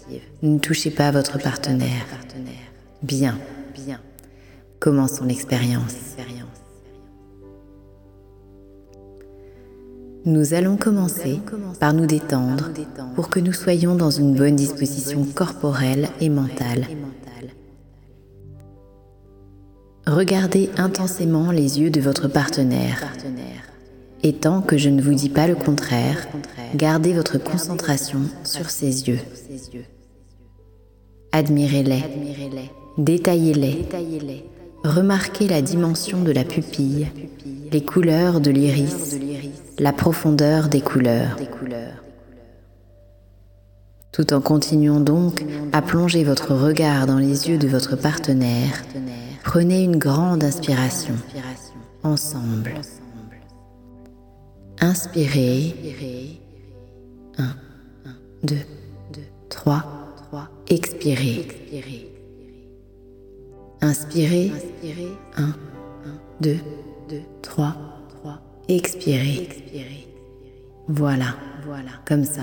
Ne touchez pas votre partenaire. Bien. Commençons l'expérience. Nous allons commencer par nous détendre pour que nous soyons dans une bonne disposition corporelle et mentale. Regardez intensément les yeux de votre partenaire. Et tant que je ne vous dis pas le contraire, gardez votre concentration sur ses yeux. Admirez-les, détaillez-les, remarquez la dimension de la pupille, les couleurs de l'iris, la profondeur des couleurs. Tout en continuant donc à plonger votre regard dans les yeux de votre partenaire, prenez une grande inspiration, ensemble. Inspirez, 1, 2, 3, expirez. Inspirez, 1, 2, 3, expirez. Voilà, comme ça.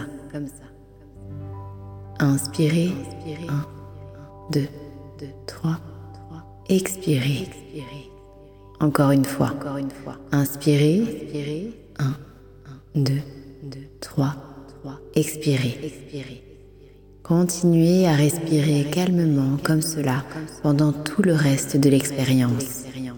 Inspirez, 1, 2, 3, expirez. Encore une fois. Inspirez, 1, 2, 3, expirez. Continuez à respirer calmement comme cela pendant tout le reste de l'expérience.